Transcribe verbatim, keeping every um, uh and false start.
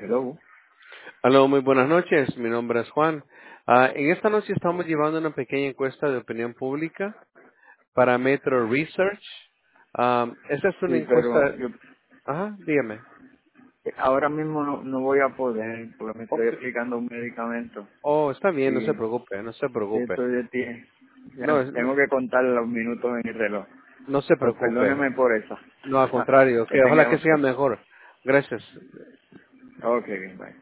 Hello. Aló, muy buenas noches. Mi nombre es Juan. Ah, en esta noche estamos llevando una pequeña encuesta de opinión pública para Metro Research. Ah, esta es una Sí, pero encuesta. yo Ajá, dígame. ahora mismo no, no voy a poder porque me estoy Ok. aplicando un medicamento Oh, está bien, no se y preocupe, no se sí, preocupe. estoy de tie- No, ya es- no, tengo que contar los minutos en el reloj. no se Pues preocupe. perdóneme por eso. No, al Ajá. contrario. Que Que ojalá que tenga... sea mejor. Gracias. Ok, bien, bye.